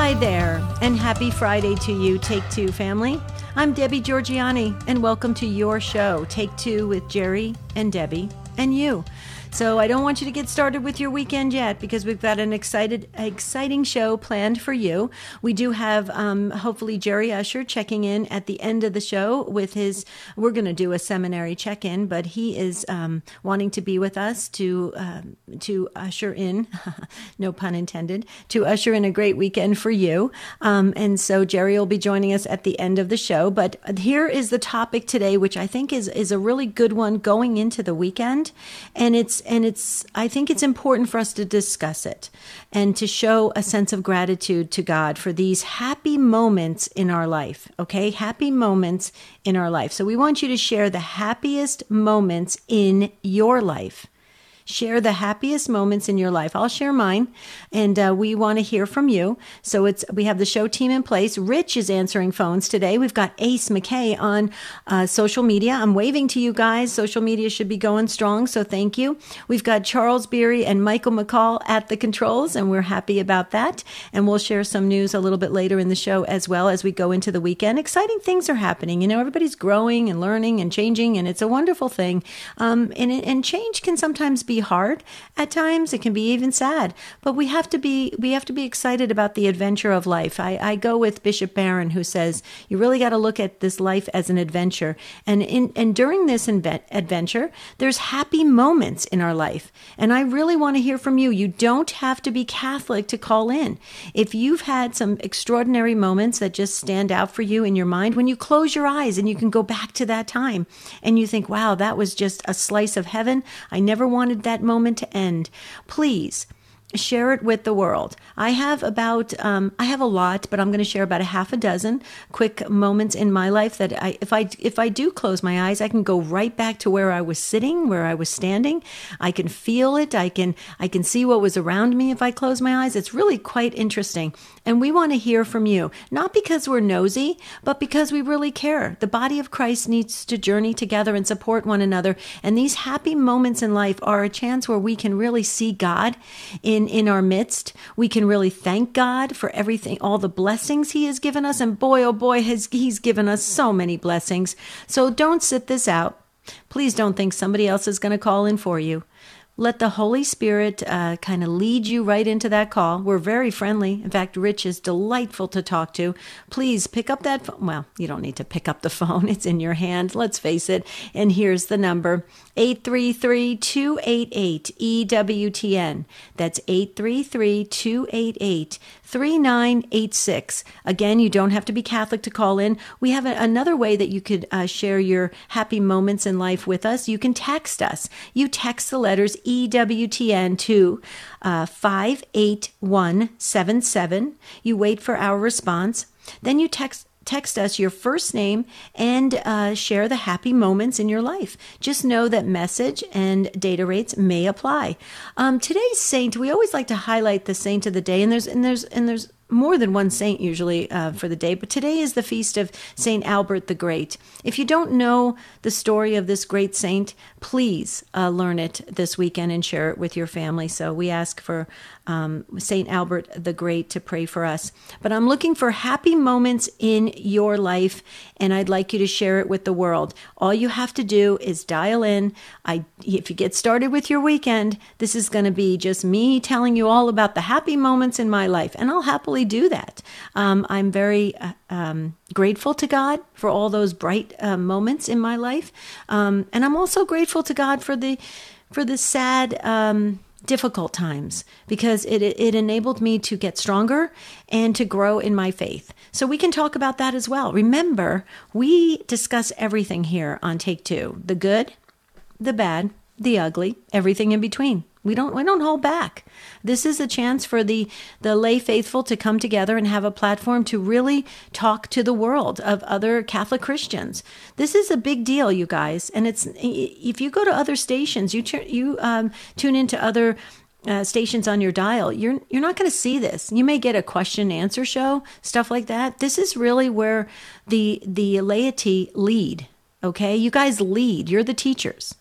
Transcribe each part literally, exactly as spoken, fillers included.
Hi there, and happy Friday to you, Take Two family. I'm Debbie Georgiani, and welcome to your show, Take Two with Jerry and Debbie and you. So I don't want you to get started with your weekend yet because we've got an excited, exciting show planned for you. We do have, um, hopefully, Jerry Usher checking in at the end of the show with his, we're going to do a seminary check-in, but he is um, wanting to be with us to, um, to usher in, no pun intended, to usher in a great weekend for you. Um, and so Jerry will be joining us at the end of the show. But here is the topic today, which I think is, is a really good one going into the weekend. And it's And it's, I think it's important for us to discuss it and to show a sense of gratitude to God for these happy moments in our life, okay? Happy moments in our life. So we want you to share the happiest moments in your life. Share the happiest moments in your life. I'll share mine, and uh, we want to hear from you. So it's we have the show team in place. Rich is answering phones today. We've got Ace McKay on uh, social media. I'm waving to you guys. Social media should be going strong, so thank you. We've got Charles Beery and Michael McCall at the controls, and we're happy about that. And we'll share some news a little bit later in the show as well as we go into the weekend. Exciting things are happening. You know, everybody's growing and learning and changing, and it's a wonderful thing. Um, and, and change can sometimes be hard at times. It can be even sad, but we have to be we have to be excited about the adventure of life. I, I go with Bishop Barron, who says you really got to look at this life as an adventure, and in and during this inve- adventure, there's happy moments in our life. And I really want to hear from you. You don't have to be Catholic to call in. If you've had some extraordinary moments that just stand out for you in your mind, when you close your eyes and you can go back to that time, and you think, "Wow, that was just a slice of heaven. I never wanted that moment to end." Please share it with the world. I have about, um, I have a lot, but I'm going to share about a half a dozen quick moments in my life that I, if I, if I do close my eyes, I can go right back to where I was sitting, where I was standing. I can feel it. I can, I can see what was around me if I close my eyes. It's really quite interesting. And we want to hear from you, not because we're nosy, but because we really care. The body of Christ needs to journey together and support one another. And these happy moments in life are a chance where we can really see God in in our midst. We can really thank God for everything, all the blessings he has given us. And boy, oh boy, has he's given us so many blessings. So don't sit this out. Please don't think somebody else is going to call in for you. Let the Holy Spirit uh, kind of lead you right into that call. We're very friendly. In fact, Rich is delightful to talk to. Please pick up that phone. Well, you don't need to pick up the phone. It's in your hand. Let's face it. And here's the number, eight three three, two eight eight, E W T N. That's eight three three, two eight eight, three nine eight six. Again, you don't have to be Catholic to call in. We have a, another way that you could uh, share your happy moments in life with us. You can text us. You text the letters E W T N to uh, five eight one seven seven. You wait for our response. Then you text Text us your first name and uh, share the happy moments in your life. Just know that message and data rates may apply. Um, today's saint, we always like to highlight the saint of the day, and there's and there's and there's more than one saint usually uh, for the day, but today is the feast of Saint Albert the Great. If you don't know the story of this great saint, please uh, learn it this weekend and share it with your family. So we ask for um, Saint Albert the Great to pray for us. But I'm looking for happy moments in your life, and I'd like you to share it with the world. All you have to do is dial in. I, if you get started with your weekend, this is going to be just me telling you all about the happy moments in my life, and I'll happily do that. Um, I'm very uh, um, grateful to God for all those bright uh, moments in my life, um, and I'm also grateful to God for the for the sad, um, difficult times, because it it enabled me to get stronger and to grow in my faith. So we can talk about that as well. Remember, we discuss everything here on Take Two: the good, the bad, the ugly, everything in between. We don't we don't hold back. This is a chance for the, the lay faithful to come together and have a platform to really talk to the world of other Catholic Christians. This is a big deal, you guys. And it's if you go to other stations, you you um, tune into other uh, stations on your dial, you're you're not going to see this. You may get a question and answer show, stuff like that. This is really where the the laity lead. Okay, you guys lead. You're the teachers.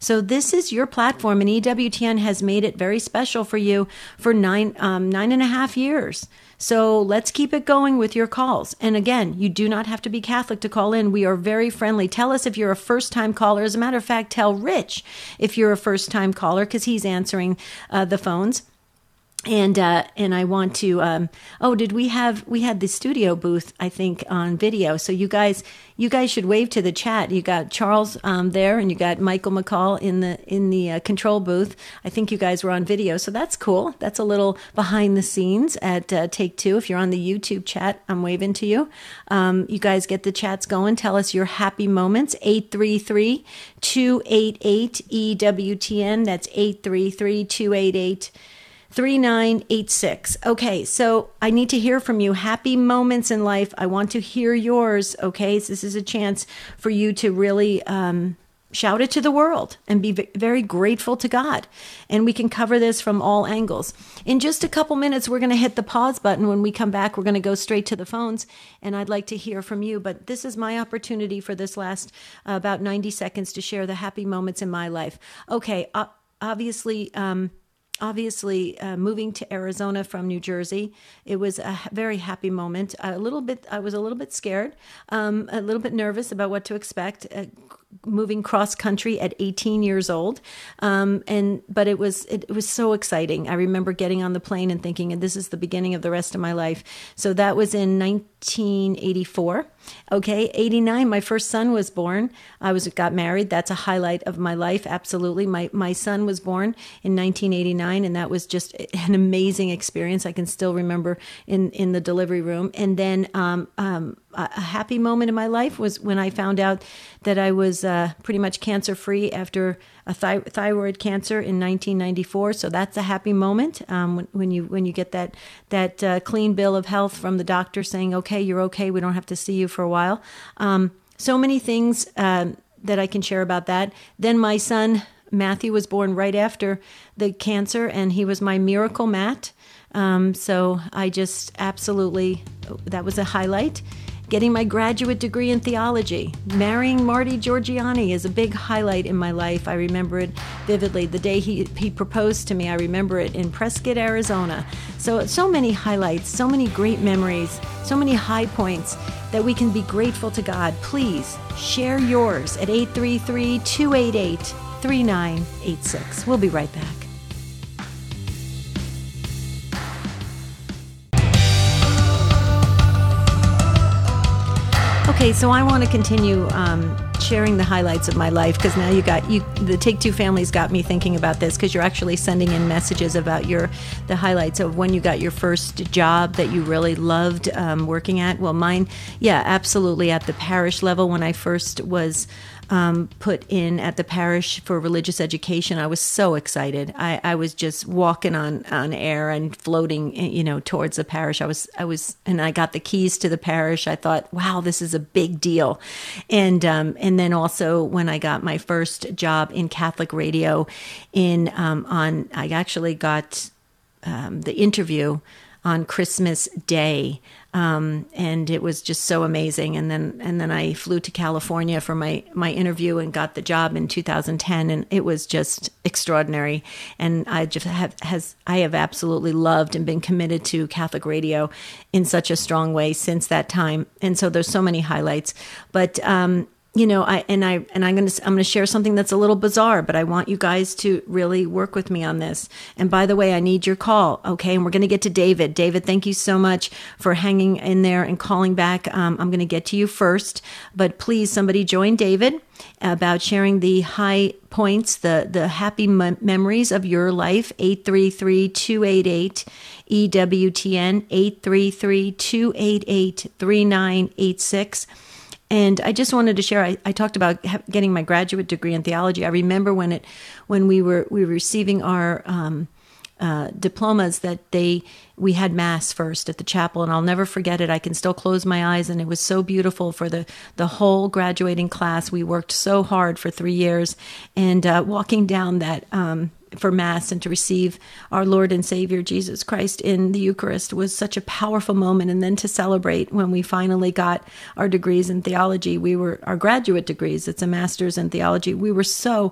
So this is your platform, and E W T N has made it very special for you for nine um, nine and a half years. So let's keep it going with your calls. And again, you do not have to be Catholic to call in. We are very friendly. Tell us if you're a first-time caller. As a matter of fact, tell Rich if you're a first-time caller, because he's answering uh, the phones. And uh, and I want to. Um, oh, did we have we had the studio booth? I think on video. So you guys, you guys should wave to the chat. You got Charles um, there, and you got Michael McCall in the in the uh, control booth. I think you guys were on video, so that's cool. That's a little behind the scenes at uh, Take Two. If you're on the YouTube chat, I'm waving to you. Um, you guys get the chats going. Tell us your happy moments. eight three three, two eight eight, E W T N. That's eight three three, two eight eight, three nine eight six. Okay, so I need to hear from you. Happy moments in life. I want to hear yours, okay? So this is a chance for you to really um, shout it to the world and be v- very grateful to God. And we can cover this from all angles. In just a couple minutes, we're going to hit the pause button. When we come back, we're going to go straight to the phones, and I'd like to hear from you. But this is my opportunity for this last uh, about ninety seconds to share the happy moments in my life. Okay, uh, obviously... Um, Obviously, uh, moving to Arizona from New Jersey, it was a very happy moment. A little bit, I was a little bit scared, um, a little bit nervous about what to expect. Uh, moving cross country at eighteen years old, um, and but it was it, it was so exciting. I remember getting on the plane and thinking, "This is the beginning of the rest of my life." So that was in nineteen eighty-four. Okay, eighty-nine, my first son was born. I was got married. That's a highlight of my life. Absolutely, my my son was born in nineteen eighty-nine, and that was just an amazing experience. I can still remember in in the delivery room. And then um, um, a happy moment in my life was when I found out that I was uh, pretty much cancer-free after a thi- thyroid cancer in nineteen ninety-four. So that's a happy moment um, when, when you when you get that that uh, clean bill of health from the doctor saying, "Okay, you're okay. We don't have to see you for a while." Um, so many things um, that I can share about that. Then my son Matthew was born right after the cancer, and he was my miracle Matt. Um, so I just absolutely, that was a highlight. Getting my graduate degree in theology, marrying Marty Giorgiani is a big highlight in my life. I remember it vividly. The day he, he proposed to me, I remember it in Prescott, Arizona. So, so many highlights, so many great memories, so many high points that we can be grateful to God. Please share yours at eight three three, two eight eight, three nine eight six. We'll be right back. Okay, so I want to continue um, sharing the highlights of my life, because now you got you. The Take Two family's got me thinking about this, because you're actually sending in messages about your the highlights of when you got your first job that you really loved um, working at. Well, mine, yeah, absolutely at the parish level when I first was Um, put in at the parish for religious education. I was so excited. I, I was just walking on, on air and floating, you know, towards the parish. I was, I was, and I got the keys to the parish. I thought, wow, this is a big deal. And, um, and then also when I got my first job in Catholic radio in, um, on, I actually got, um, the interview on Christmas Day. Um, and it was just so amazing. And then, and then I flew to California for my, my interview and got the job in two thousand ten. And it was just extraordinary. And I just have, has, I have absolutely loved and been committed to Catholic radio in such a strong way since that time. And so there's so many highlights, but, um, you know, I and I and I'm going to I'm going to share something that's a little bizarre, but I want you guys to really work with me on this. And by the way, I need your call, okay? And we're going to get to David. David, thank you so much for hanging in there and calling back. Um, I'm going to get to you first, but please, somebody join David about sharing the high points, the the happy m- memories of your life. eight three three, two eight eight, E W T N, eight three three, two eight eight, three nine eight six. And I just wanted to share, I, I talked about ha- getting my graduate degree in theology. I remember when it, when we were we were receiving our um, uh, diplomas, that they we had mass first at the chapel, and I'll never forget it. I can still close my eyes, and it was so beautiful for the the whole graduating class. We worked so hard for three years, and uh, walking down that. Um, for Mass and to receive our Lord and Savior Jesus Christ in the Eucharist was such a powerful moment. And then to celebrate when we finally got our degrees in theology, we were our graduate degrees. It's a master's in theology. We were so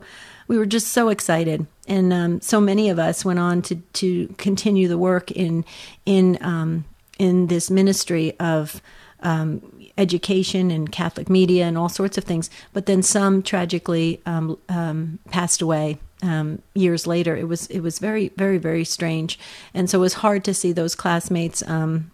we were just so excited. And um, so many of us went on to, to continue the work in in um, in this ministry of um, education and Catholic media and all sorts of things. But then some tragically um, um, passed away um, years later. It was it was very, very, very strange. And so it was hard to see those classmates um,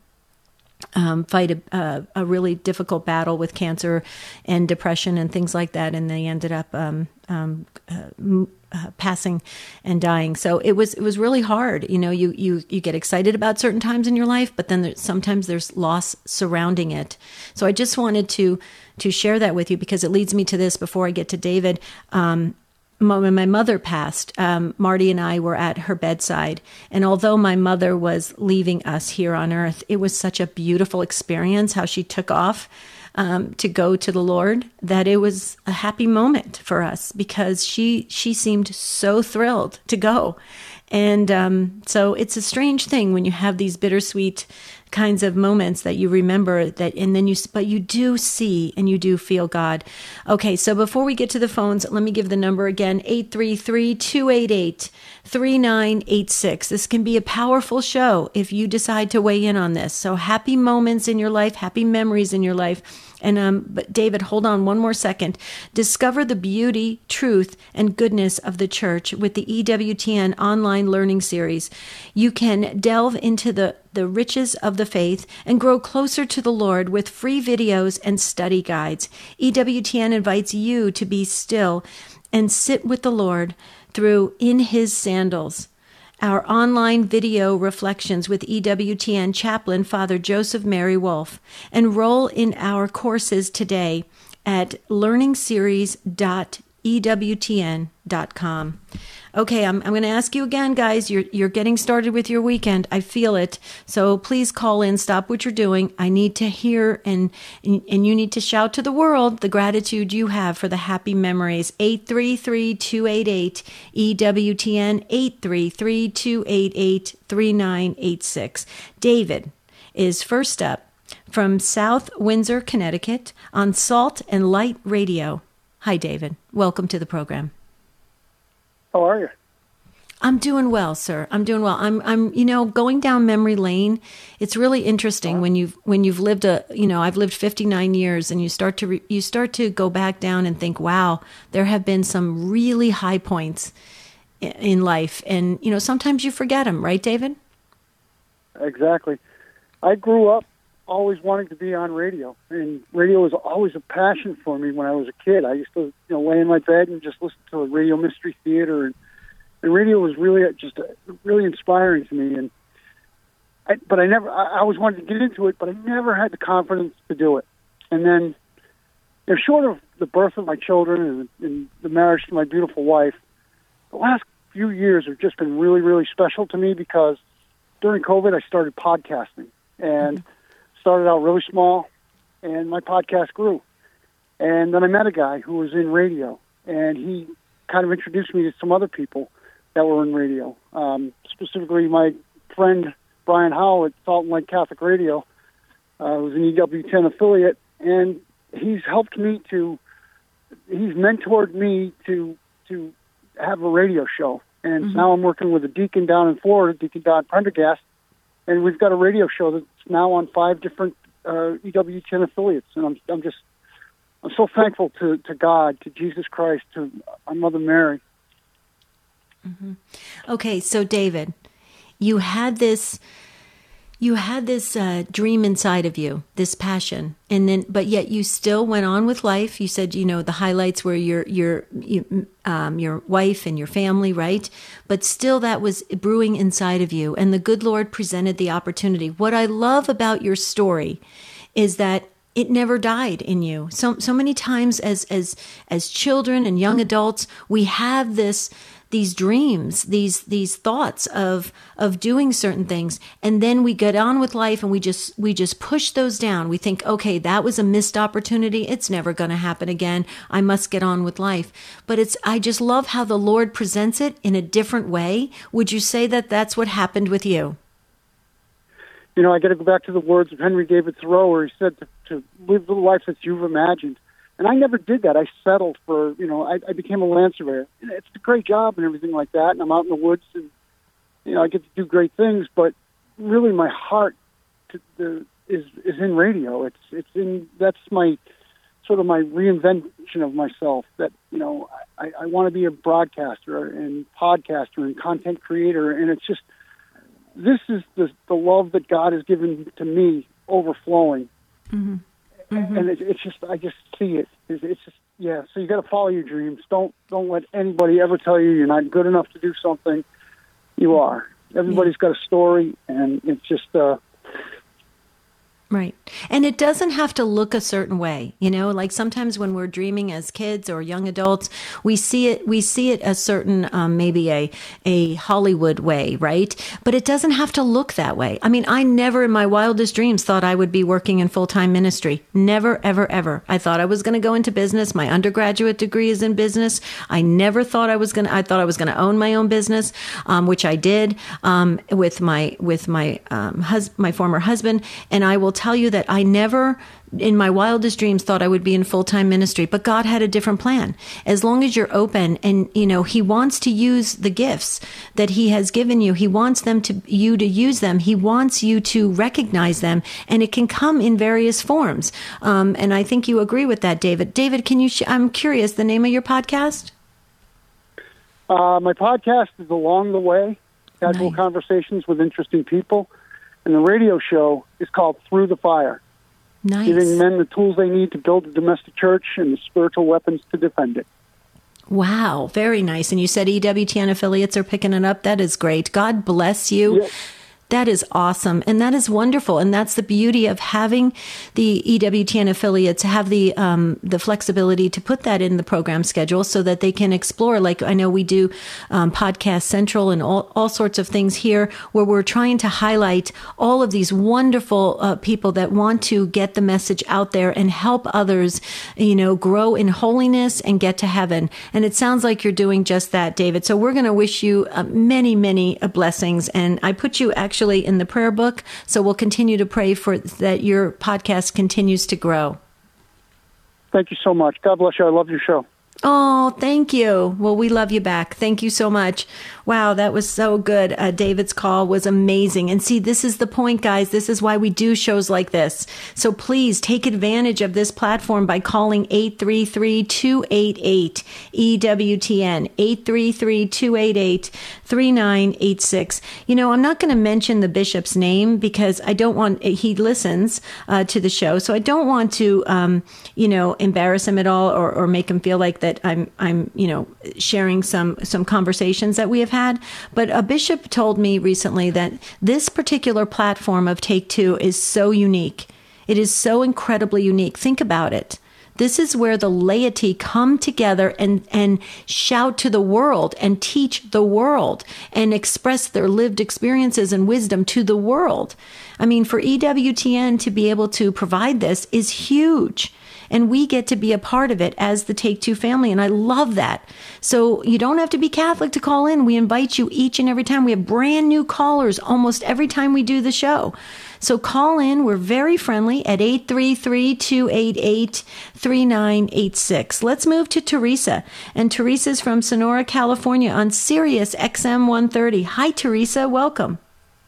um, fight a, a, a really difficult battle with cancer and depression and things like that. And they ended up um, um, uh, Uh, passing and dying. So it was it was really hard. You know, you you you get excited about certain times in your life, but then there, sometimes there's loss surrounding it. So I just wanted to to share that with you because it leads me to this before I get to David. Um, when my mother passed, um, Marty and I were at her bedside. And although my mother was leaving us here on earth, it was such a beautiful experience how she took off Um, to go to the Lord, that it was a happy moment for us because she she seemed so thrilled to go. And um, so it's a strange thing when you have these bittersweet kinds of moments that you remember that, and then you, but you do see and you do feel God. Okay, so before we get to the phones, let me give the number again, eight three three, two eight eight, three nine eight six. This can be a powerful show if you decide to weigh in on this. So happy moments in your life, happy memories in your life. And um, but David, hold on one more second. Discover the beauty, truth, and goodness of the church with the E W T N online learning series. You can delve into the, the riches of the faith and grow closer to the Lord with free videos and study guides. E W T N invites you to be still and sit with the Lord through In His Sandals. Our online video reflections with E W T N chaplain Father Joseph Mary Wolf. Enroll in our courses today at learning series dot e w t n dot com. Okay, I'm I'm going to ask you again, guys. You're you're getting started with your weekend. I feel it. So please call in. Stop what you're doing. I need to hear and and, and you need to shout to the world the gratitude you have for the happy memories. eight three three, two eight eight, E W T N, eight three three, two eight eight, three nine eight six. David is first up from South Windsor, Connecticut on Salt and Light Radio. Hi, David. Welcome to the program. How are you? I'm doing well, sir. I'm doing well. I'm, I'm, you know, going down memory lane. It's really interesting uh-huh. when you've, when you've lived a, you know, I've lived fifty-nine years, and you start to, re, you start to go back down and think, wow, there have been some really high points in, in life, and you know, sometimes you forget them, right, David? Exactly. I grew up always wanting to be on radio, and radio was always a passion for me when I was a kid. I used to, you know, lay in my bed and just listen to a radio mystery theater, and, and radio was really just uh, really inspiring to me. And I, but I never, I, I always wanted to get into it, but I never had the confidence to do it. And then, you know, short of the birth of my children and, and the marriage to my beautiful wife, the last few years have just been really, really special to me because during COVID I started podcasting, and mm-hmm. started out really small, and my podcast grew. And then I met a guy who was in radio, and he kind of introduced me to some other people that were in radio. Um, specifically, my friend Brian Howell at Salt and Light Catholic Radio, uh, who's an E W T N affiliate, and he's helped me to, he's mentored me to to have a radio show. And mm-hmm. now I'm working with a deacon down in Florida, Deacon Don Prendergast, and we've got a radio show that's now on five different uh, E W T N affiliates. And I'm, I'm just, I'm so thankful to, to God, to Jesus Christ, to our Mother Mary. Mm-hmm. Okay, so David, you had this, you had this uh, dream inside of you, this passion, and then, but yet you still went on with life. You said, you know, the highlights were your your you, um, your wife and your family, right? But still, that was brewing inside of you, and the good Lord presented the opportunity. What I love about your story is that it never died in you. So so many times, as as as children and young adults, we have this. These dreams, these these thoughts of of doing certain things, and then we get on with life, and we just we just push those down. We think, okay, that was a missed opportunity. It's never going to happen again. I must get on with life. But it's I just love how the Lord presents it in a different way. Would you say that that's what happened with you? You know, I got to go back to the words of Henry David Thoreau, where he said to, to live the life that you've imagined. And I never did that. I settled for, you know, I, I became a land surveyor. And it's a great job and everything like that. And I'm out in the woods and, you know, I get to do great things. But really my heart to the, is is in radio. It's it's in, that's my, sort of my reinvention of myself, that, you know, I, I want to be a broadcaster and podcaster and content creator. And it's just, this is the, the love that God has given to me overflowing. Mm-hmm. Mm-hmm. And it, it's just, I just see it. It's, it's just, yeah. So you got to follow your dreams. Don't, don't let anybody ever tell you you're not good enough to do something. You are. Everybody's got a story, and it's just, uh, right. And it doesn't have to look a certain way. You know, like sometimes when we're dreaming as kids or young adults, we see it, we see it a certain, um, maybe a, a Hollywood way, right? But it doesn't have to look that way. I mean, I never in my wildest dreams thought I would be working in full-time ministry. Never, ever, ever. I thought I was going to go into business. My undergraduate degree is in business. I never thought I was going to, I thought I was going to own my own business, um, which I did, um, with my, with my, um, hus- my former husband. And I will tell you that I never in my wildest dreams thought I would be in full-time ministry, but God had a different plan. As long as you're open and, you know, he wants to use the gifts that he has given you. He wants them to, you to use them. He wants you to recognize them, and it can come in various forms. Um, and I think you agree with that, David. David, can you, sh- I'm curious, the name of your podcast? Uh, my podcast is Along the Way, casual nice. Conversations with interesting people. And the radio show is called Through the Fire, nice. Giving men the tools they need to build a domestic church and the spiritual weapons to defend it. Wow, very nice. And you said E W T N affiliates are picking it up. That is great. God bless you. Yes. That is awesome. And that is wonderful. And that's the beauty of having the E W T N affiliates have the um, the flexibility to put that in the program schedule so that they can explore. Like I know we do um, Podcast Central and all, all sorts of things here where we're trying to highlight all of these wonderful uh, people that want to get the message out there and help others, you know, grow in holiness and get to heaven. And it sounds like you're doing just that, David. So we're going to wish you uh, many, many uh, blessings. And I put you actually Actually in the prayer book. So we'll continue to pray for that your podcast continues to grow. Thank you so much. God bless you. I love your show. Oh, thank you. Well, we love you back. Thank you so much. Wow, that was so good. Uh, David's call was amazing. And see, this is the point, guys. This is why we do shows like this. So please take advantage of this platform by calling eight three three, two eight eight, E W T N, eight three three, two eight eight, three nine eight six. You know, I'm not going to mention the bishop's name because I don't want, he listens uh, to the show. So I don't want to, um, you know, embarrass him at all or, or make him feel like that I'm, I'm, you know, sharing some, some conversations that we have had. But a bishop told me recently that this particular platform of Take Two is so unique. It is so incredibly unique. Think about it. This is where the laity come together and, and shout to the world and teach the world and express their lived experiences and wisdom to the world. I mean, for E W T N to be able to provide this is huge. And we get to be a part of it as the Take Two family. And I love that. So you don't have to be Catholic to call in. We invite you each and every time. We have brand new callers almost every time we do the show. So call in. We're very friendly at eight three three, two eight eight, three nine eight six. Let's move to Teresa. And Teresa's from Sonora, California on Sirius X M one thirty. Hi, Teresa. Welcome.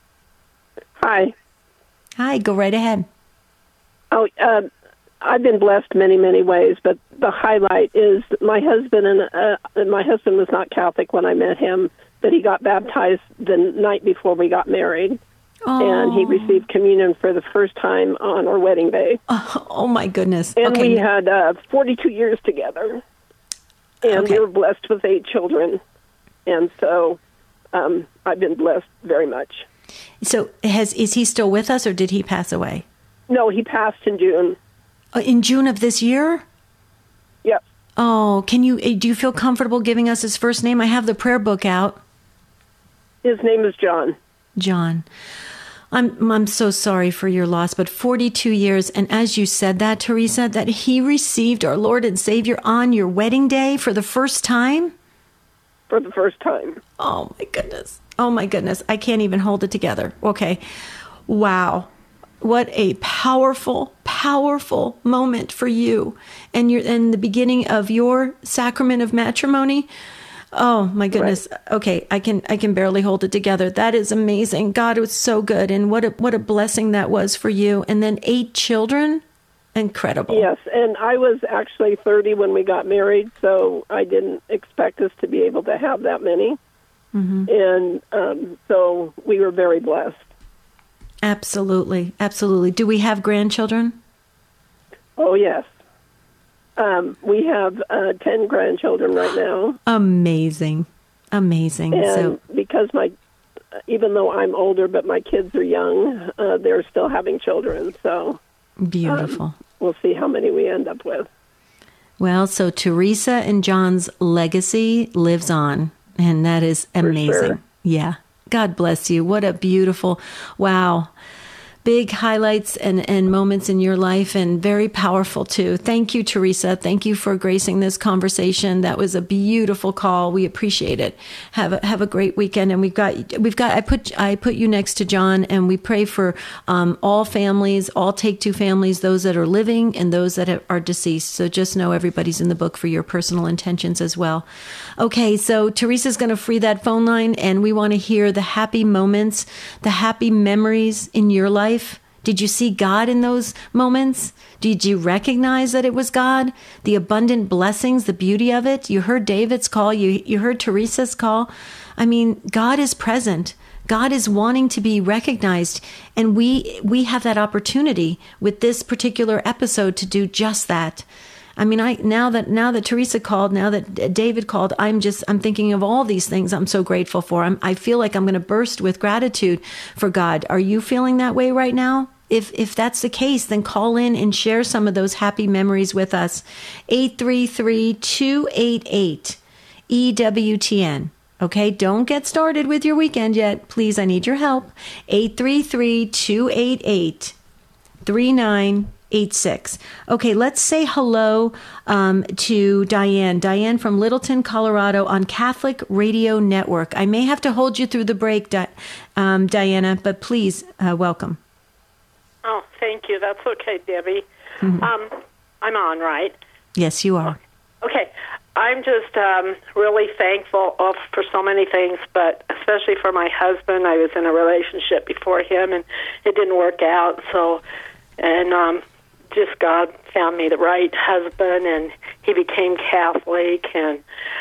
Hi. Hi. Go right ahead. Oh, um, I've been blessed many, many ways, but the highlight is that my husband and uh, my husband was not Catholic when I met him, but he got baptized the night before we got married. Oh. And he received communion for the first time on our wedding day. Oh, oh my goodness. And okay. we had uh, forty-two years together, and okay. we were blessed with eight children. And so um, I've been blessed very much. So has is he still with us, or did he pass away? No, he passed in June. In June of this year? Yep. Oh, can you, do you feel comfortable giving us his first name? I have the prayer book out. His name is John. John. I'm I'm so sorry for your loss, but forty-two years, and as you said that, Teresa, that he received our Lord and Savior on your wedding day for the first time? For the first time. Oh, my goodness. Oh, my goodness. I can't even hold it together. Okay. Wow. What a powerful, powerful powerful moment for you and your and the beginning of your sacrament of matrimony. Oh my goodness. Right. Okay, I can I can barely hold it together. That is amazing. God was so good, and what a what a blessing that was for you. And then eight children. Incredible. Yes, and I was actually thirty when we got married, so I didn't expect us to be able to have that many. Mm-hmm. And um, so we were very blessed. Absolutely, absolutely. Do we have grandchildren? Oh, yes. Um, we have uh, ten grandchildren right now. Amazing, amazing. And so because my, even though I'm older, but my kids are young, uh, they're still having children. So beautiful. Um, we'll see how many we end up with. Well, so Teresa and John's legacy lives on, and that is amazing. For sure. Yeah. God bless you. What a beautiful, wow. Big highlights and, and moments in your life, and very powerful too. Thank you, Teresa. Thank you for gracing this conversation. That was a beautiful call. We appreciate it. Have a, have a great weekend. And we've got, we've got, I put, I put you next to John, and we pray for um, all families, all Take Two families, those that are living and those that are deceased. So just know everybody's in the book for your personal intentions as well. Okay. So Teresa's going to free that phone line, and we want to hear the happy moments, the happy memories in your life. Did you see God in those moments? Did you recognize that it was God? The abundant blessings, the beauty of it? You heard David's call. You, you heard Teresa's call. I mean, God is present. God is wanting to be recognized. And we, we have that opportunity with this particular episode to do just that. I mean, I now that now that Teresa called, now that David called, I'm just I'm thinking of all these things I'm so grateful for. I'm, I feel like I'm going to burst with gratitude for God. Are you feeling that way right now? If if that's the case, then call in and share some of those happy memories with us. eight three three, two eight eight, E W T N. Okay, don't get started with your weekend yet. Please, I need your help. eight three three, two eight eight, three nine eight six. Okay, let's say hello um, to Diane. Diane from Littleton, Colorado on Catholic Radio Network. I may have to hold you through the break, Di- um, Diana, but please, uh, welcome. Oh, thank you. That's okay, Debbie. Mm-hmm. Um, I'm on, right? Yes, you are. Okay. I'm just um, really thankful of, for so many things, but especially for my husband. I was in a relationship before him, and it didn't work out, so... And um, just God found me the right husband, and he became Catholic, and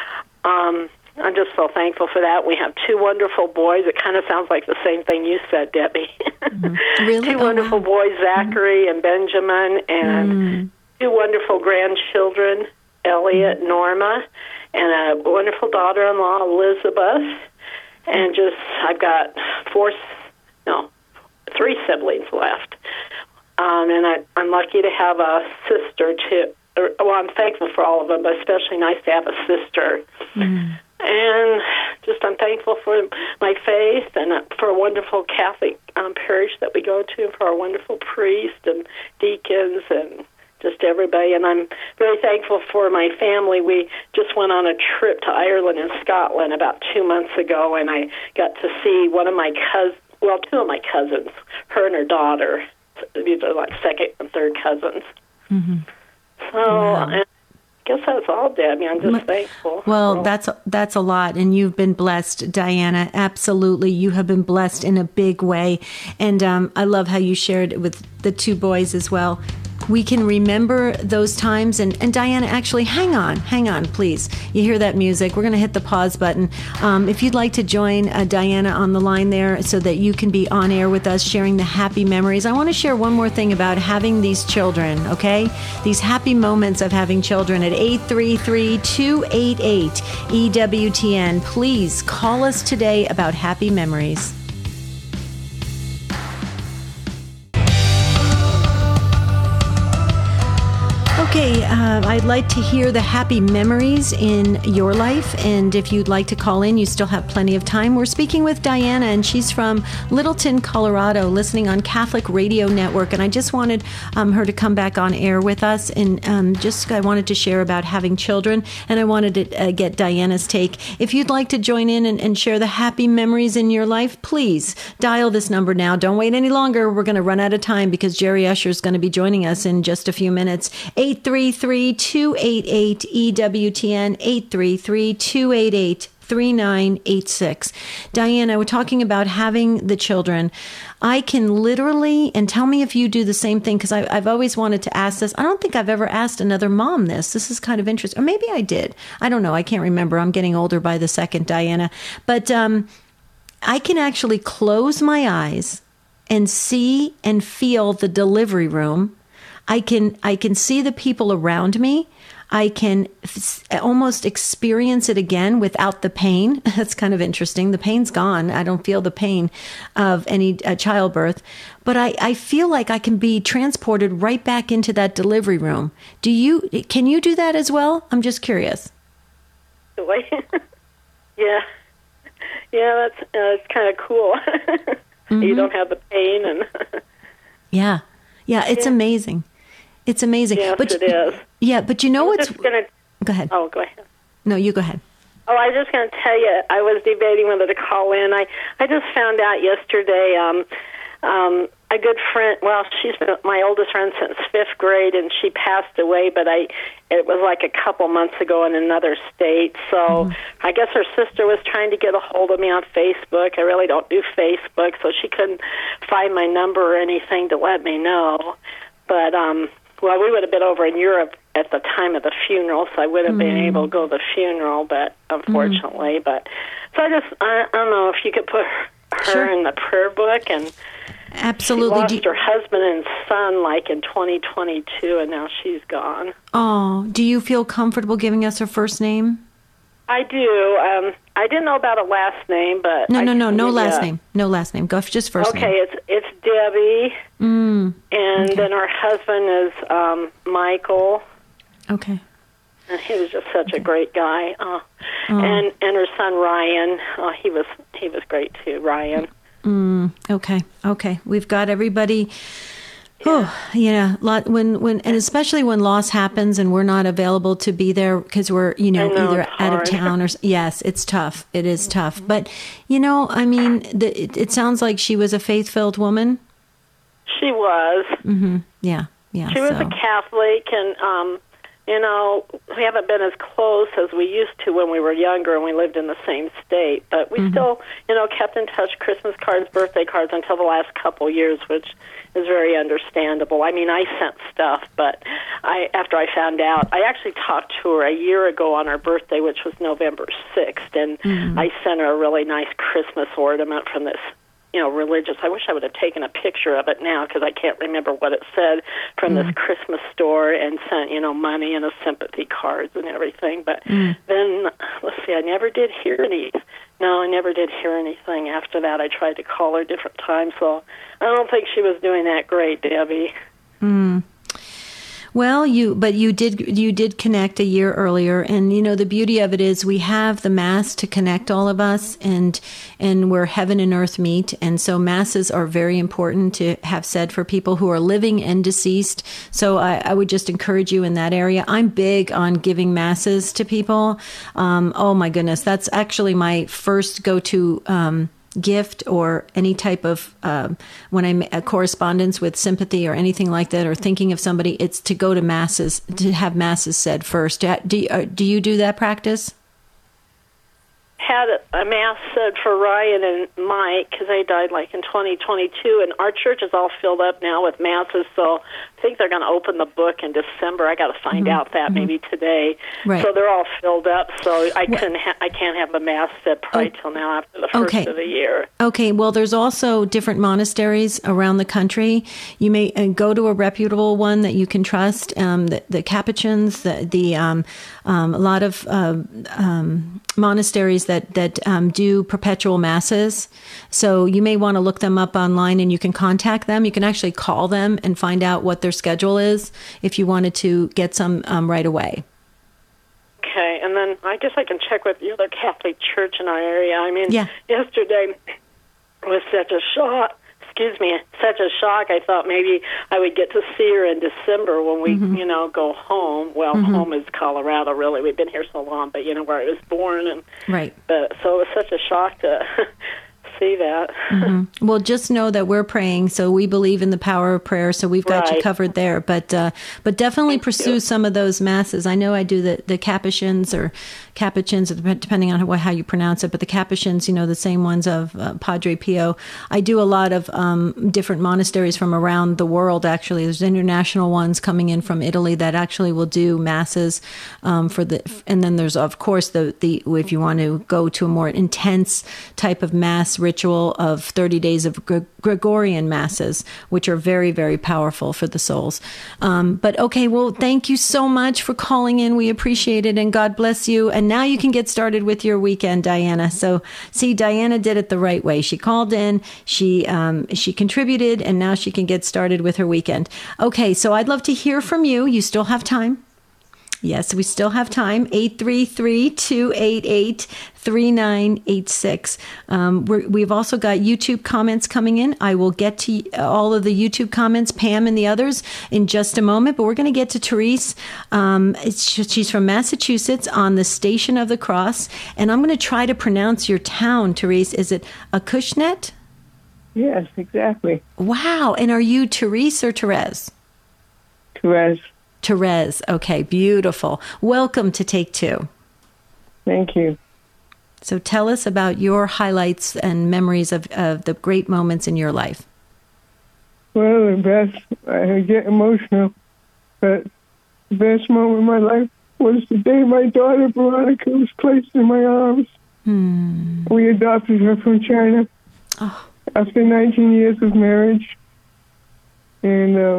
um, I'm just so thankful for that. We have two wonderful boys. It kind of sounds like the same thing you said, Debbie. Mm-hmm. Really? Two oh, wonderful wow. boys, Zachary mm-hmm. and Benjamin, and mm. two wonderful grandchildren, Elliot, mm-hmm. Norma, and a wonderful daughter-in-law, Elizabeth, and just I've got four, no, three siblings left. Um, and I, I'm lucky to have a sister, too. Or, well, I'm thankful for all of them, but especially nice to have a sister. Mm. And just I'm thankful for my faith and for a wonderful Catholic um, parish that we go to, for our wonderful priests and deacons and just everybody. And I'm very thankful for my family. We just went on a trip to Ireland and Scotland about two months ago, and I got to see one of my cousins, well, two of my cousins, her and her daughter. These are like second and third cousins. Mm-hmm. So wow. I guess that's all, Debbie. I'm just My, thankful. Well, so. that's that's a lot, and you've been blessed, Diana. Absolutely, you have been blessed in a big way, and um, I love how you shared it with the two boys as well. We can remember those times. And, and Diana, actually, hang on, hang on, please. You hear that music. We're going to hit the pause button. Um, if you'd like to join uh, Diana on the line there so that you can be on air with us sharing the happy memories, I want to share one more thing about having these children, okay? These happy moments of having children at eight three three, two eight eight, E W T N. Please call us today about happy memories. Okay, uh, I'd like to hear the happy memories in your life. And if you'd like to call in, you still have plenty of time. We're speaking with Diana, and she's from Littleton, Colorado, listening on Catholic Radio Network. And I just wanted um, her to come back on air with us. And um, just I wanted to share about having children. And I wanted to uh, get Diana's take. If you'd like to join in and, and share the happy memories in your life, please dial this number now. Don't wait any longer. We're going to run out of time because Jerry Usher is going to be joining us in just a few minutes. eight three three, two eight eight, E W T N, eight three three, two eight eight, three nine eight six. Diana, we're talking about having the children. I can literally, and tell me if you do the same thing, because I've always wanted to ask this. I don't think I've ever asked another mom this. This is kind of interesting. Or maybe I did. I don't know. I can't remember. I'm getting older by the second, Diana. But um, I can actually close my eyes and see and feel the delivery room. I can I can see the people around me. I can f- almost experience it again without the pain. That's kind of interesting. The pain's gone. I don't feel the pain of any uh, childbirth. But I, I feel like I can be transported right back into that delivery room. Do you? Can you do that as well? I'm just curious. yeah. Yeah, that's, uh, that's kind of cool. Mm-hmm. You don't have the pain. and Yeah. Yeah, it's yeah. amazing. It's amazing. Yes, but, it is. Yeah, but you know what's... Gonna, go ahead. Oh, go ahead. No, you go ahead. Oh, I was just going to tell you, I was debating whether to call in. I, I just found out yesterday, um, um, a good friend, well, she's been my oldest friend since fifth grade, and she passed away, but I it was like a couple months ago in another state. So mm-hmm. I guess her sister was trying to get a hold of me on Facebook. I really don't do Facebook, so she couldn't find my number or anything to let me know. But, um... well, we would have been over in Europe at the time of the funeral, so I would have mm. been able to go to the funeral, but unfortunately. Mm. But so I just, I, I don't know if you could put her sure. in the prayer book. And absolutely, she lost you... her husband and son like in twenty twenty-two, and now she's gone. Oh, do you feel comfortable giving us her first name? I do. Um, I didn't know about a last name, but no, no, no, I, no last yeah. name, no last name. Go for just first okay, name. Okay, it's it's Debbie, mm. and okay. then her husband is um, Michael. Okay. And he was just such okay. a great guy. Uh, oh. And and her son Ryan, uh, he was he was great too. Ryan. Mm. Okay. Okay. We've got everybody. Oh, yeah. Lot when when and especially when loss happens and we're not available to be there because we're you know, know either out of town or yes, it's tough. It is tough. But you know, I mean, the, it, it sounds like she was a faith-filled woman. She was. Mm-hmm. Yeah. Yeah. She was so. a Catholic, and um, you know, we haven't been as close as we used to when we were younger and we lived in the same state. But we mm-hmm. still, you know, kept in touch. Christmas cards, birthday cards until the last couple years, which is very understandable. I mean, I sent stuff, but I after I found out, I actually talked to her a year ago on her birthday, which was November sixth, and mm-hmm. I sent her a really nice Christmas ornament from this, you know, religious. I wish I would have taken a picture of it now because I can't remember what it said from mm. this Christmas store, and sent, you know, money and a sympathy cards and everything. But mm. then, let's see, I never did hear any. No, I never did hear anything after that. I tried to call her different times, so I don't think she was doing that great, Debbie. Mm. Well, you but you did you did connect a year earlier, and you know the beauty of it is we have the Mass to connect all of us, and and where heaven and earth meet, and so Masses are very important to have said for people who are living and deceased. So I, I would just encourage you in that area. I'm big on giving Masses to people. Um, oh my goodness, that's actually my first go-to Um, gift or any type of um, when I'm a correspondence with sympathy or anything like that, or thinking of somebody, it's to go to Masses, to have Masses said first. Do you, uh, do you do that practice? Had a Mass said for Ryan and Mike because they died like in twenty twenty-two, and our church is all filled up now with Masses, so I think they're going to open the book in December. I got to find mm-hmm. out that mm-hmm. maybe today. Right. So they're all filled up, so I couldn't ha- I can't have a Mass said probably oh. till now after the first okay. of the year. Okay, well, there's also different monasteries around the country. You may uh, go to a reputable one that you can trust. Um, the, the Capuchins, the, the um, um, a lot of uh, um, monasteries that that that um, do perpetual masses. So you may want to look them up online, and you can contact them. You can actually call them and find out what their schedule is if you wanted to get some um, right away. Okay, and then I guess I can check with the other Catholic church in our area. I mean, yeah. yesterday was such a shock. Excuse me, such a shock. I thought maybe I would get to see her in December when we, mm-hmm. you know, go home. Well, mm-hmm. home is Colorado, really. We've been here so long, but you know where I was born, and right. But so it was such a shock to see that. Mm-hmm. Well, just know that we're praying, so we believe in the power of prayer. So we've got right. you covered there. But uh, but definitely Thank pursue you. some of those masses. I know I do the the Capuchins or Capuchins, depending on how, how you pronounce it. But the Capuchins, you know, the same ones of uh, Padre Pio. I do a lot of um, different monasteries from around the world. Actually, there's international ones coming in from Italy that actually will do masses um, for the. And then there's of course the the if you want to go to a more intense type of mass ritual of thirty days of Gre- Gregorian masses, which are very, very powerful for the souls. Um, but okay, well, thank you so much for calling in. We appreciate it, and God bless you. And now you can get started with your weekend, Diana. So, see, Diana did it the right way. She called in, she um, she contributed, and now she can get started with her weekend. Okay, so I'd love to hear from you. You still have time. Yes, we still have time. eight three three, two eight eight, three nine eight six. Um, we're, we've also got YouTube comments coming in. I will get to all of the YouTube comments, Pam and the others, in just a moment. But we're going to get to Therese. Um, it's, she's from Massachusetts on the Station of the Cross. And I'm going to try to pronounce your town, Therese. Is it Acushnet? Yes, exactly. Wow. And are you Therese or Therese? Therese. Therese. Okay, beautiful. Welcome to Take Two. Thank you. So tell us about your highlights and memories of, of the great moments in your life. Well, the best, I get emotional, but the best moment of my life was the day my daughter, Veronica, was placed in my arms. Hmm. We adopted her from China oh. after nineteen years of marriage. And, uh,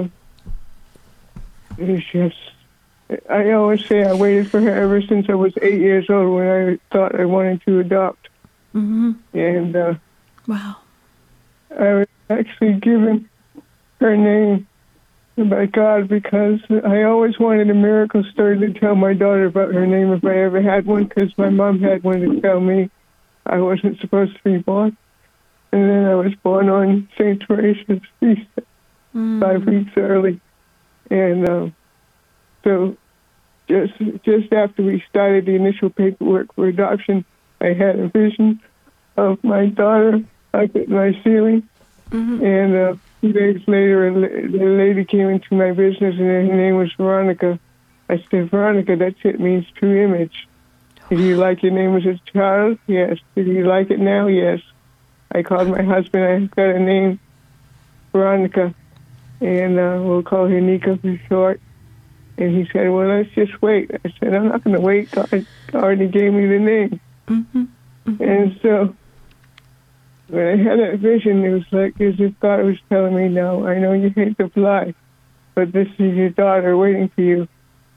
it was just, I always say I waited for her ever since I was eight years old when I thought I wanted to adopt. Mm-hmm. And uh, wow. I was actually given her name by God because I always wanted a miracle story to tell my daughter about her name if I ever had one, because my mom had one to tell me I wasn't supposed to be born. And then I was born on Saint Teresa's feast, mm. five weeks early. And uh, so just just after we started the initial paperwork for adoption, I had a vision of my daughter up at my ceiling. Mm-hmm. And uh, a few days later, a lady came into my business, and her name was Veronica. I said, Veronica, that's it, means true image. Did you like your name as a child? Yes. Did you like it now? Yes. I called my husband. I got a name, Veronica. And uh, we'll call her Nika for short. And he said, well, let's just wait. I said, I'm not going to wait. God already gave me the name. Mm-hmm. Mm-hmm. And so when I had that vision, it was like as if God was telling me, no, I know you hate to fly, but this is your daughter waiting for you.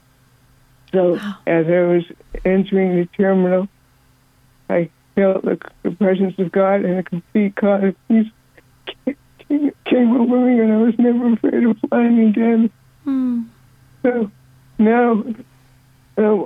So wow. as I was entering the terminal, I felt the, the presence of God and a complete cloud of peace came over me, and I was never afraid of flying again. Mm. So now uh,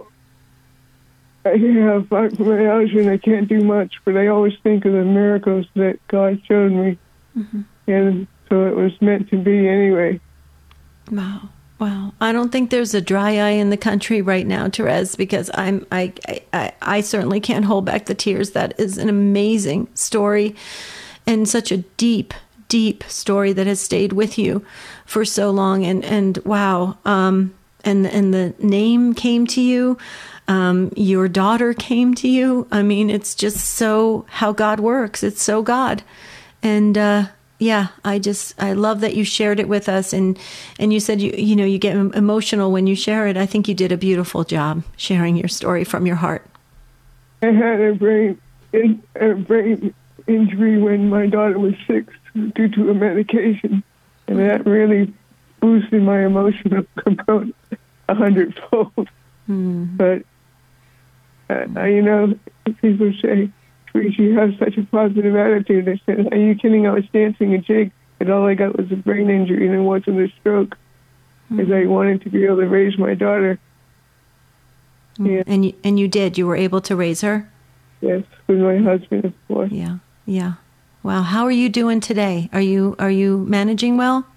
I have fibromyalgia and I can't do much, but I always think of the miracles that God showed me. Mm-hmm. And so it was meant to be anyway. Wow. Wow. I don't think there's a dry eye in the country right now, Therese, because I'm I, I I certainly can't hold back the tears. That is an amazing story and such a deep deep story that has stayed with you for so long. And, and wow. Um, and, and the name came to you. Um, your daughter came to you. I mean, it's just so how God works. It's so God. And, uh, yeah, I just, I love that you shared it with us. And, and you said, you, you know, you get emotional when you share it. I think you did a beautiful job sharing your story from your heart. I had a brain, a brain injury when my daughter was six due to a medication, and that really boosted my emotional component a hundredfold. Mm. But Uh, I, you know, people say, she has such a positive attitude. I said, are you kidding? I was dancing a jig, and all I got was a brain injury, and it wasn't a stroke, because mm-hmm. I wanted to be able to raise my daughter. Mm-hmm. Yeah. And you, and you did. You were able to raise her? Yes, with my husband, of course. Yeah, yeah. Wow. How are you doing today? Are you are you managing well?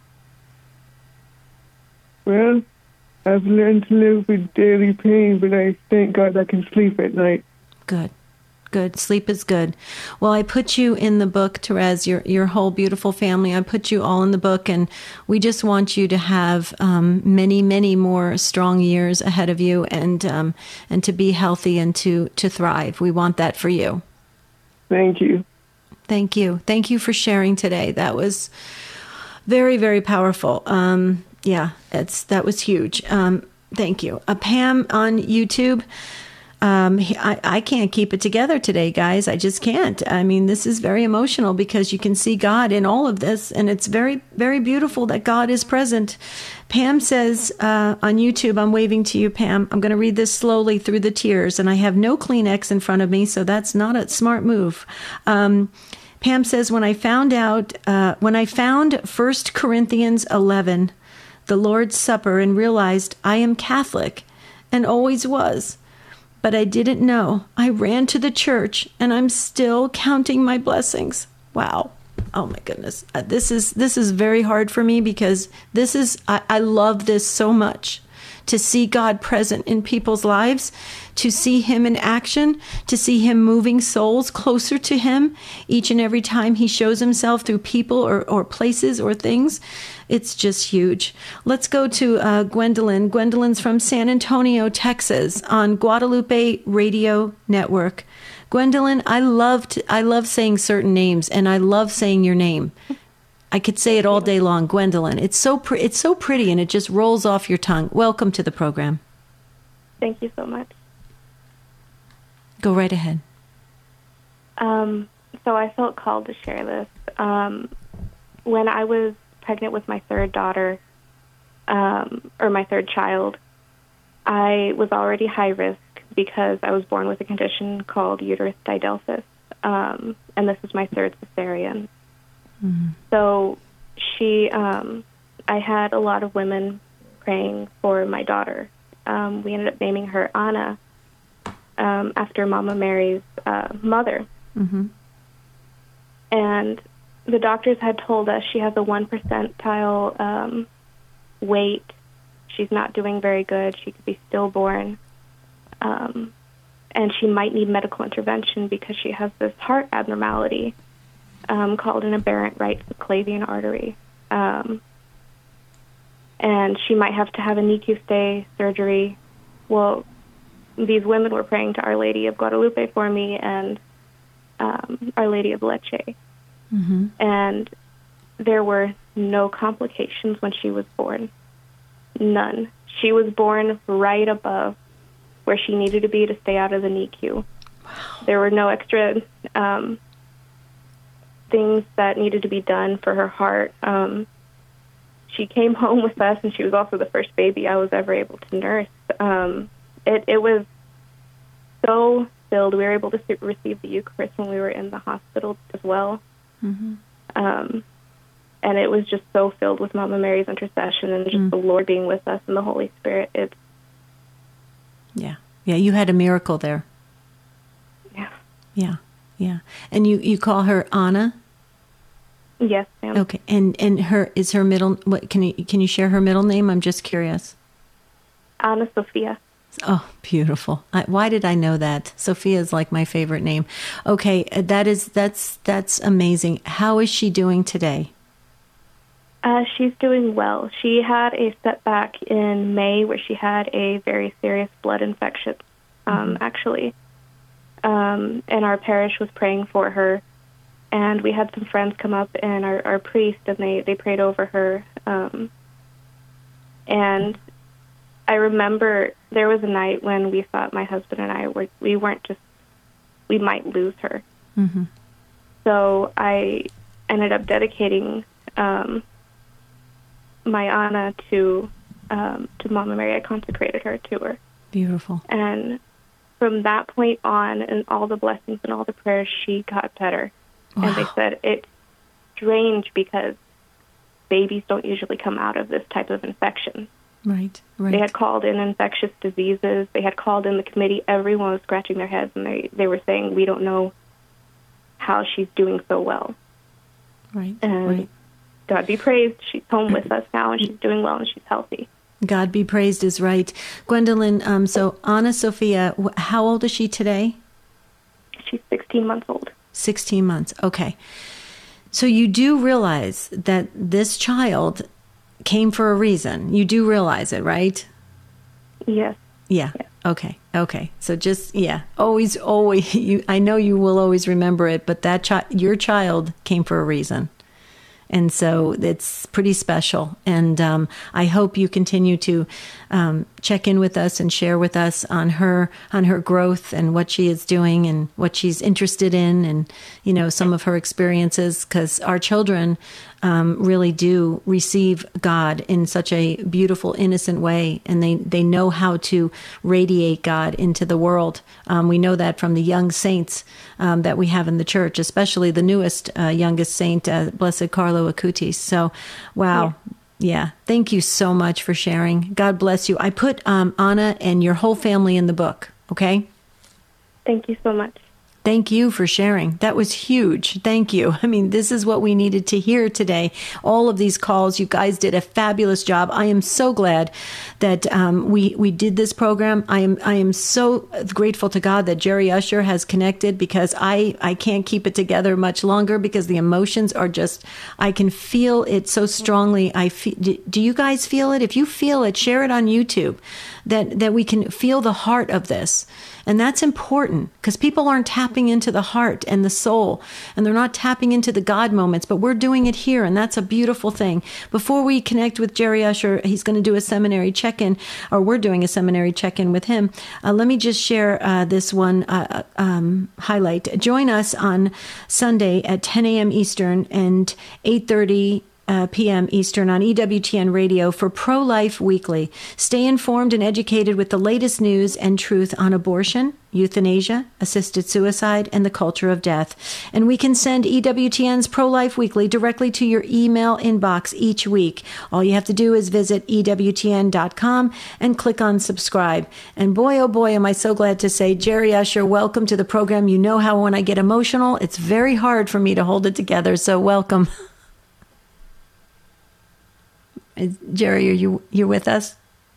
Well, I've learned to live with daily pain, but I thank God I can sleep at night. Good. Good. Sleep is good. Well, I put you in the book, Therese, your your whole beautiful family. I put you all in the book, and we just want you to have um, many, many more strong years ahead of you, and um, and to be healthy and to, to thrive. We want that for you. Thank you. Thank you. Thank you for sharing today. That was very, very powerful. Um, yeah, it's that was huge. Um, thank you. Uh, Pam on YouTube. Um, I, I can't keep it together today, guys. I just can't. I mean, this is very emotional because you can see God in all of this, and it's very, very beautiful that God is present. Pam says uh, on YouTube, I'm waving to you, Pam. I'm going to read this slowly through the tears, and I have no Kleenex in front of me, so that's not a smart move. Um, Pam says, when I found out, uh, when I found First Corinthians eleven, the Lord's Supper, and realized I am Catholic and always was, but I didn't know. I ran to the church, and I'm still counting my blessings. Wow. Oh my goodness. Uh, this is this is very hard for me because this is I, I love this so much. To see God present in people's lives, to see him in action, to see him moving souls closer to him each and every time he shows himself through people or, or places or things. It's just huge. Let's go to uh, Gwendolyn. Gwendolyn's from San Antonio, Texas, on Guadalupe Radio Network. Gwendolyn, I love to, I love saying certain names, and I love saying your name. I could say it all day long, Gwendolyn. It's so pre- it's so pretty, and it just rolls off your tongue. Welcome to the program. Thank you so much. Go right ahead. Um, so I felt called to share this. Um, when I was pregnant with my third daughter, um, or my third child, I was already high risk because I was born with a condition called uterus didelphys, um, and this is my third cesarean. Mm-hmm. So she, um, I had a lot of women praying for my daughter. Um, we ended up naming her Anna um, after Mama Mary's uh, mother. Mm-hmm. And the doctors had told us she has a one percentile um, weight. She's not doing very good. She could be stillborn. Um, and she might need medical intervention because she has this heart abnormality. Um, called an aberrant right subclavian artery. Um, and she might have to have a N I C U stay, surgery. Well, these women were praying to Our Lady of Guadalupe for me and um, Our Lady of Leche. Mm-hmm. And there were no complications when she was born. None. She was born right above where she needed to be to stay out of the N I C U. Wow. There were no extra Um, things that needed to be done for her heart. Um, she came home with us, and she was also the first baby I was ever able to nurse. Um, it, it was so filled. We were able to receive the Eucharist when we were in the hospital as well. Mm-hmm. Um, and it was just so filled with Mama Mary's intercession and just mm. the Lord being with us and the Holy Spirit. It's yeah. Yeah, you had a miracle there. Yeah. Yeah. Yeah, and you, you call her Anna? Yes, ma'am. Okay, and and her is her middle. What can you can you share her middle name? I'm just curious. Anna Sophia. Oh, beautiful! I, why did I know that? Sophia is like my favorite name. Okay, that is that's that's amazing. How is she doing today? Uh, she's doing well. She had a setback in May where she had a very serious blood infection. Um, mm-hmm. Actually. Um, and our parish was praying for her, and we had some friends come up and our, our priest, and they, they prayed over her. Um, and I remember there was a night when we thought my husband and I were we weren't just we might lose her. Mm-hmm. So I ended up dedicating um, my Anna to um, to Mama Mary. I consecrated her to her. Beautiful. And from that point on, and all the blessings and all the prayers, she got better. Wow. And they said it's strange because babies don't usually come out of this type of infection. Right, right. They had called in infectious diseases. They had called in the committee. Everyone was scratching their heads, and they, they were saying, we don't know how she's doing so well. Right, and right. God be praised. She's home with us now, and she's doing well, and she's healthy. God be praised is right. Gwendolyn, um, so Anna Sophia, how old is she today? She's sixteen months old. sixteen months, okay. So you do realize that this child came for a reason. You do realize it, right? Yes. Yeah. Yes. Okay. Okay. So just, yeah, always, always, you, I know you will always remember it, but that child, your child came for a reason. And so it's pretty special. And um, I hope you continue to um, check in with us and share with us on her on her growth and what she is doing and what she's interested in and, you know, some of her experiences, because our children um, really do receive God in such a beautiful, innocent way. And they, they know how to radiate God into the world. Um, we know that from the young saints um, that we have in the church, especially the newest uh, youngest saint, uh, Blessed Carlo Acutis. So, wow. Yeah. yeah. Thank you so much for sharing. God bless you. I put um, Anna and your whole family in the book. Okay. Thank you so much. Thank you for sharing. That was huge. Thank you. I mean, this is what we needed to hear today. All of these calls, you guys did a fabulous job. I am so glad that um, we we did this program. I am I am so grateful to God that Jerry Usher has connected, because I, I can't keep it together much longer because the emotions are just, I can feel it so strongly. I feel, do you guys feel it? If you feel it, share it on YouTube, that, that we can feel the heart of this. And that's important, because people aren't tapping into the heart and the soul, and they're not tapping into the God moments, but we're doing it here, and that's a beautiful thing. Before we connect with Jerry Usher, he's going to do a seminary check-in, or we're doing a seminary check-in with him. Uh, let me just share uh, this one uh, um, highlight. Join us on Sunday at ten a.m. Eastern and eight thirty Uh, p m. Eastern on E W T N Radio for Pro-Life Weekly. Stay informed and educated with the latest news and truth on abortion, euthanasia, assisted suicide, and the culture of death. And we can send E W T N's Pro-Life Weekly directly to your email inbox each week. All you have to do is visit E W T N dot com and click on subscribe. And boy, oh boy, am I so glad to say, Jerry Usher, welcome to the program. You know how when I get emotional, it's very hard for me to hold it together, so welcome. Jerry, are you you're with us?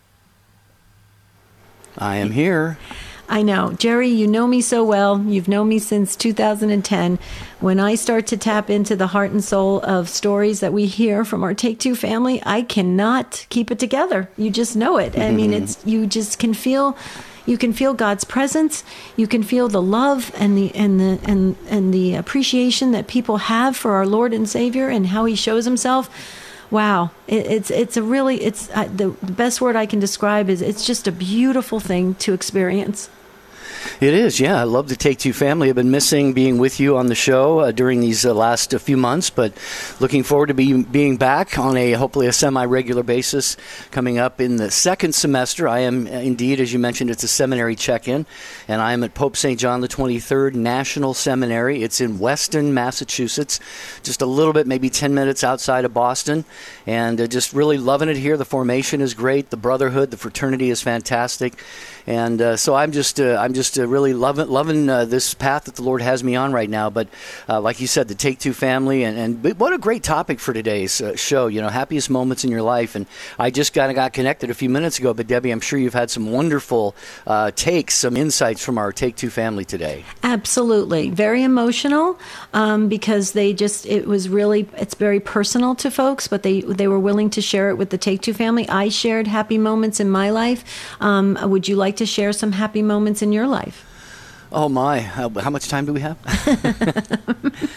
I am here. I know. Jerry, you know me so well. You've known me since two thousand ten. When I start to tap into the heart and soul of stories that we hear from our Take Two family, I cannot keep it together. You just know it. I mean, it's you just can feel you can feel God's presence. You can feel the love and the and the and and the appreciation that people have for our Lord and Savior and how he shows himself. Wow, it, it's it's a really it's uh, the, the best word I can describe is it's just a beautiful thing to experience. It is, yeah. I love the Take Two family. I've been missing being with you on the show uh, during these uh, last uh, few months, but looking forward to be, being back on a hopefully a semi-regular basis coming up in the second semester. I am uh, indeed, as you mentioned, it's a seminary check-in, and I am at Pope Saint John the twenty-third National Seminary. It's in Weston, Massachusetts, just a little bit, maybe ten minutes outside of Boston, and uh, just really loving it here. The formation is great. The brotherhood, the fraternity is fantastic. And uh, so I'm just uh, I'm just uh, really loving loving uh, this path that the Lord has me on right now. But uh, like you said, the Take Two family, and, and what a great topic for today's uh, show. You know, happiest moments in your life. And I just kind of got connected a few minutes ago. But Debbie, I'm sure you've had some wonderful uh, takes, some insights from our Take Two family today. Absolutely, very emotional um, because they just it was really it's very personal to folks, but they they were willing to share it with the Take Two family. I shared happy moments in my life. Um, would you like to share some happy moments in your life? Oh my, how, how much time do we have?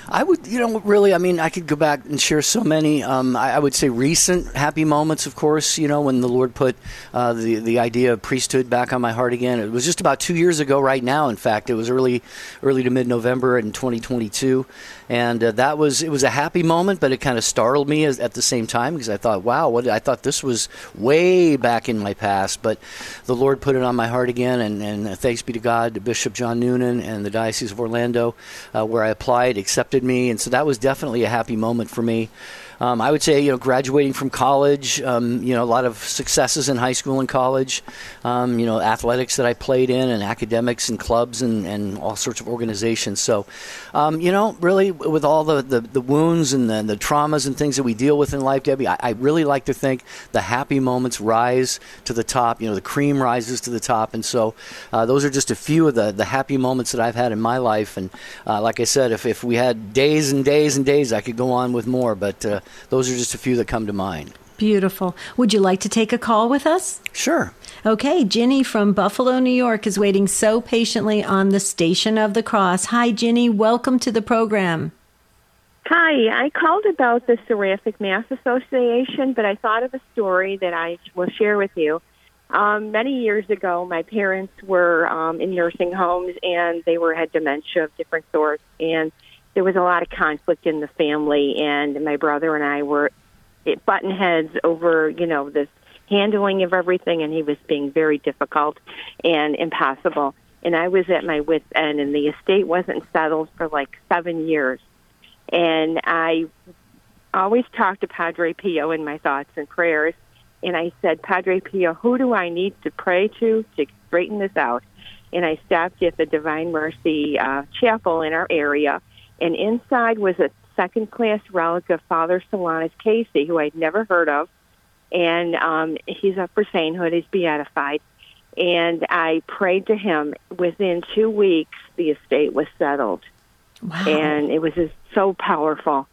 I would, you know, really, I mean, I could go back and share so many. Um, I, I would say recent happy moments, of course, you know, when the Lord put uh, the, the idea of priesthood back on my heart again. It was just about two years ago right now, in fact. It was early early to mid-November in twenty twenty-two. And uh, that was, it was a happy moment, but it kind of startled me as, at the same time because I thought, wow, what I thought this was way back in my past. But the Lord put it on my heart again, and, and thanks be to God, to Bishop John Noonan and the Diocese of Orlando, uh, where I applied, accepted me. And so that was definitely a happy moment for me. Um, I would say, you know, graduating from college, um, you know, a lot of successes in high school and college, um, you know, athletics that I played in and academics and clubs and, and all sorts of organizations. So, um, you know, really with all the, the, the wounds and the, the traumas and things that we deal with in life, Debbie, I, I really like to think the happy moments rise to the top. You know, the cream rises to the top. And so uh, those are just a few of the, the happy moments that I've had in my life. And uh, like I said, if, if we had days and days and days, I could go on with more. But uh, those are just a few that come to mind. Beautiful. Would you like to take a call with us? Sure. Okay, Ginny from Buffalo, New York is waiting so patiently on the Station of the Cross. Hi, Ginny. Welcome to the program. Hi, I called about the Seraphic Mass Association, but I thought of a story that I will share with you. Um, many years ago, my parents were um, in nursing homes, and they were had dementia of different sorts, and there was a lot of conflict in the family, and my brother and I were button heads over, you know, this handling of everything, and he was being very difficult and impossible. And I was at my wit's end, and the estate wasn't settled for like seven years. And I always talked to Padre Pio in my thoughts and prayers, and I said, Padre Pio, who do I need to pray to to straighten this out? And I stopped at the Divine Mercy uh, Chapel in our area, and inside was a second-class relic of Father Solanus Casey, who I'd never heard of, and um, he's up for sainthood. He's beatified. And I prayed to him. Within two weeks, the estate was settled. Wow. And it was just so powerful.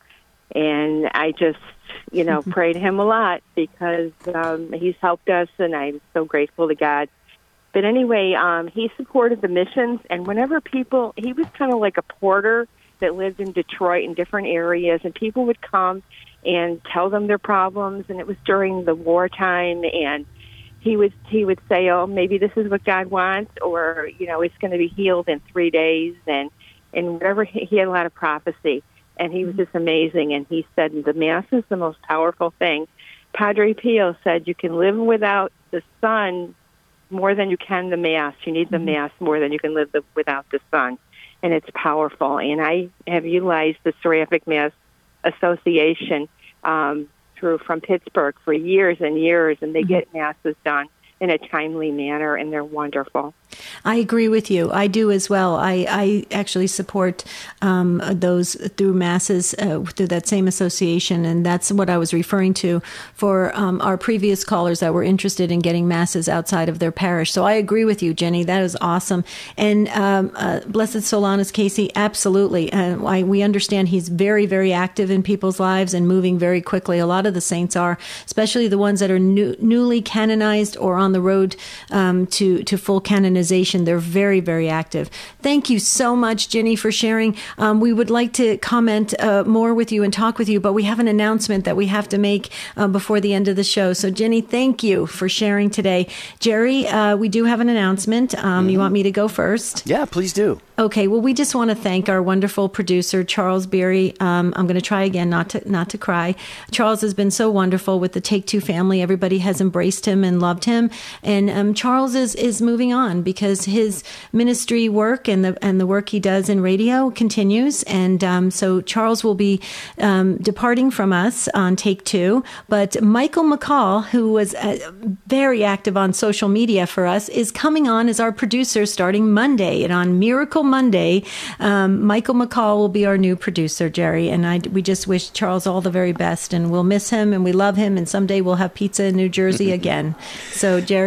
And I just, you know, prayed him a lot because um, he's helped us, and I'm so grateful to God. But anyway, um, he supported the missions, and whenever people, he was kind of like a porter that lived in Detroit in different areas, and people would come and tell them their problems, and it was during the wartime, and he would he would say, oh, maybe this is what God wants, or, you know, it's going to be healed in three days, and, and whatever, he, he had a lot of prophecy, and he was just amazing, and he said, the Mass is the most powerful thing. Padre Pio said, you can live without the sun more than you can the Mass. You need the Mass more than you can live the, without the sun. And it's powerful. And I have utilized the Seraphic Mass Association um, through from Pittsburgh for years and years, and they mm-hmm. get masses done in a timely manner, and they're wonderful. I agree with you. I do as well. I, I actually support um, those through masses uh, through that same association, and that's what I was referring to for um, our previous callers that were interested in getting masses outside of their parish. So I agree with you, Jenny. That is awesome. And um, uh, Blessed Solanus Casey, absolutely. Uh, I, we understand he's very, very active in people's lives and moving very quickly. A lot of the saints are, especially the ones that are new, newly canonized or on the road um, to, to full canonization. They're very, very active. Thank you so much, Ginny, for sharing. Um, we would like to comment uh, more with you and talk with you, but we have an announcement that we have to make uh, before the end of the show. So, Ginny, thank you for sharing today. Jerry, uh, we do have an announcement. Um, mm-hmm. You want me to go first? Yeah, please do. Okay, well, we just want to thank our wonderful producer, Charles Beery. Um, I'm going to try again not to not to cry. Charles has been so wonderful with the Take Two family. Everybody has embraced him and loved him. And um, Charles is, is moving on because his ministry work and the and the work he does in radio continues. And um, so Charles will be um, departing from us on Take Two. But Michael McCall, who was uh, very active on social media for us, is coming on as our producer starting Monday. And on Miracle Monday, um, Michael McCall will be our new producer, Jerry. And I, we just wish Charles all the very best. And we'll miss him and we love him. And someday we'll have pizza in New Jersey again. So, Jerry?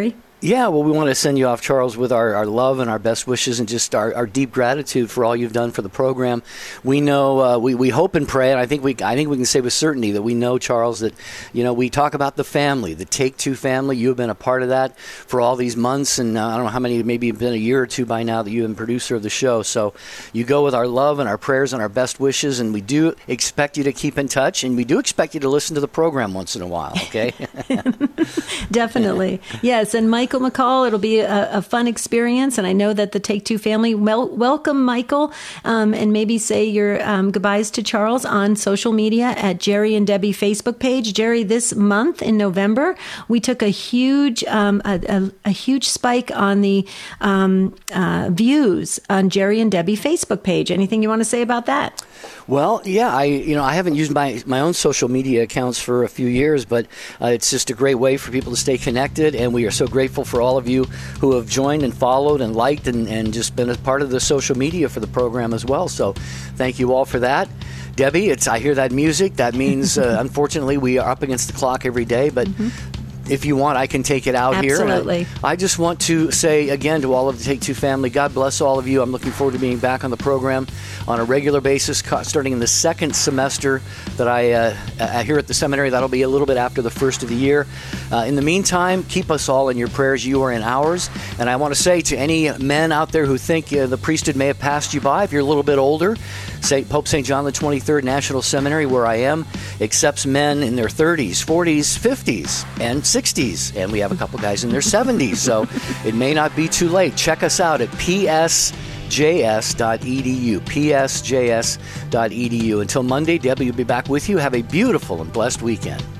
Yeah, well, we want to send you off, Charles, with our, our love and our best wishes and just our, our deep gratitude for all you've done for the program. We know, uh, we, we hope and pray, and I think we I think we can say with certainty that we know, Charles, that, you know, we talk about the family, the Take Two family. You have been a part of that for all these months, and uh, I don't know how many, maybe it's been a year or two by now that you've been producer of the show. So you go with our love and our prayers and our best wishes, and we do expect you to keep in touch, and we do expect you to listen to the program once in a while, okay? Definitely. Yes, and Michael McCall, it'll be a, a fun experience, and I know that the Take Two family, wel- welcome Michael, um, and maybe say your um, goodbyes to Charles on social media at Jerry and Debbie Facebook page. Jerry, this month in November, we took a huge um, a, a, a huge spike on the um, uh, views on Jerry and Debbie Facebook page. Anything you want to say about that? Well, yeah, I you know I haven't used my, my own social media accounts for a few years, but uh, it's just a great way for people to stay connected, and we are so grateful for all of you who have joined and followed and liked and, and just been a part of the social media for the program as well. So thank you all for that. Debbie, it's I hear that music. That means, uh, unfortunately, we are up against the clock every day, but mm-hmm. if you want, I can take it out Absolutely. here. Absolutely. I, I just want to say again to all of the Take Two family, God bless all of you. I'm looking forward to being back on the program on a regular basis, starting in the second semester that I uh, uh, here at the seminary. That'll be a little bit after the first of the year. Uh, in the meantime, keep us all in your prayers. You are in ours. And I want to say to any men out there who think uh, the priesthood may have passed you by, if you're a little bit older, Saint Pope Saint John the twenty-third National Seminary, where I am, accepts men in their thirties, forties, fifties, and sixties. And we have a couple guys in their seventies. So it may not be too late. Check us out at P S J S dot E D U. P S J S dot E D U. Until Monday, Debbie will be back with you. Have a beautiful and blessed weekend.